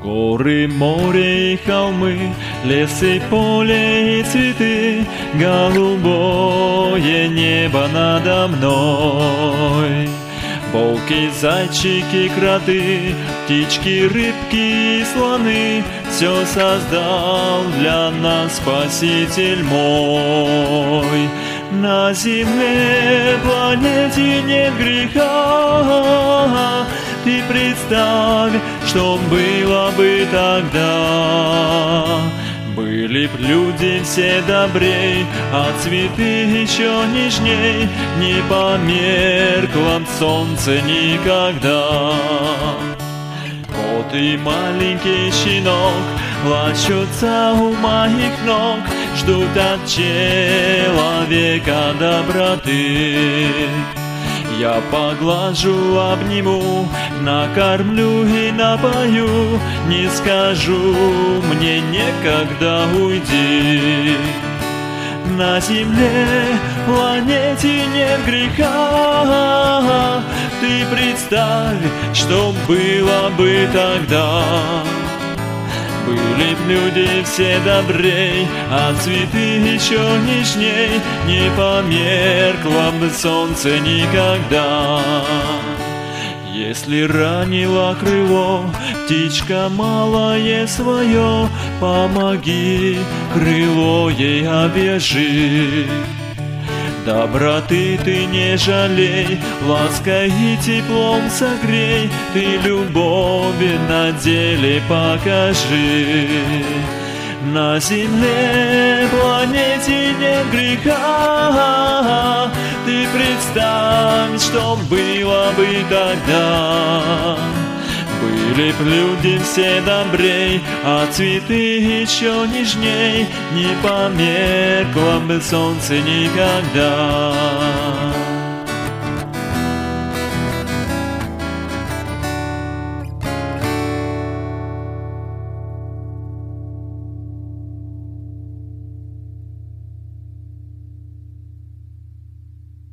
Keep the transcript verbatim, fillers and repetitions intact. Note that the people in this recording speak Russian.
Горы, море и холмы, лес и поле и цветы, голубое небо надо мной. Волки, зайчики, кроты, птички, рыбки и слоны, все создал для нас Спаситель мой. На земле, планете нет греха. Ты представь, что было бы тогда. Были б люди все добрей, а цветы еще нежней, не померкло б солнце никогда. Вот и маленький щенок плачутся у моих ног, ждут от человека доброты. Я поглажу, обниму, накормлю и напою, не скажу, мне некогда уйди. На земле, планете нет греха. Ты представь, что было бы тогда. Были б люди все добрей, а цветы еще нежней, не померкло бы солнце никогда. Если ранило крыло птичка малое свое, помоги, крыло ей обвяжи. Доброты ты не жалей, лаской и теплом согрей, ты любовь на деле покажи. На земле, планете нет греха. Ты представь, что было бы тогда. Были б люди все добрей, а цветы еще нежней, не померкло бы солнце никогда.